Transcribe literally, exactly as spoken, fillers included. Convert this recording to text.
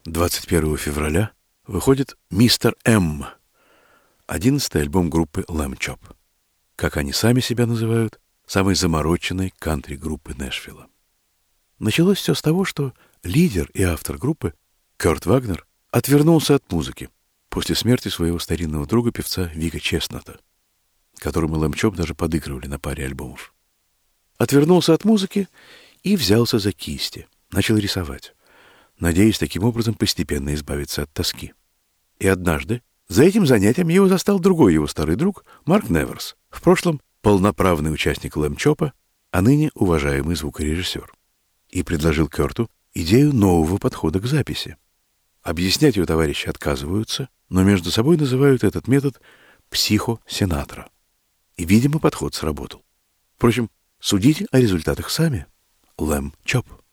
двадцать первого февраля выходит «Мистер М», одиннадцатый альбом группы Lamb Chop. Как они сами себя называют, самой замороченной кантри-группы Нэшвилла. Началось все с того, что лидер и автор группы Кёрт Вагнер отвернулся от музыки после смерти своего старинного друга, певца Вика Честната, которому Lamb Chop даже подыгрывали на паре альбомов. Отвернулся от музыки и взялся за кисти, начал рисовать, надеясь таким образом постепенно избавиться от тоски. И однажды за этим занятием его застал другой его старый друг Марк Неверс, в прошлом полноправный участник Lamb Chop'а, а ныне уважаемый звукорежиссер, и предложил Кёрту идею нового подхода к записи. Объяснять ее товарищи отказываются, но между собой называют этот метод «психо-синатра». И, видимо, подход сработал. Впрочем, судите о результатах сами. Lamb Chop.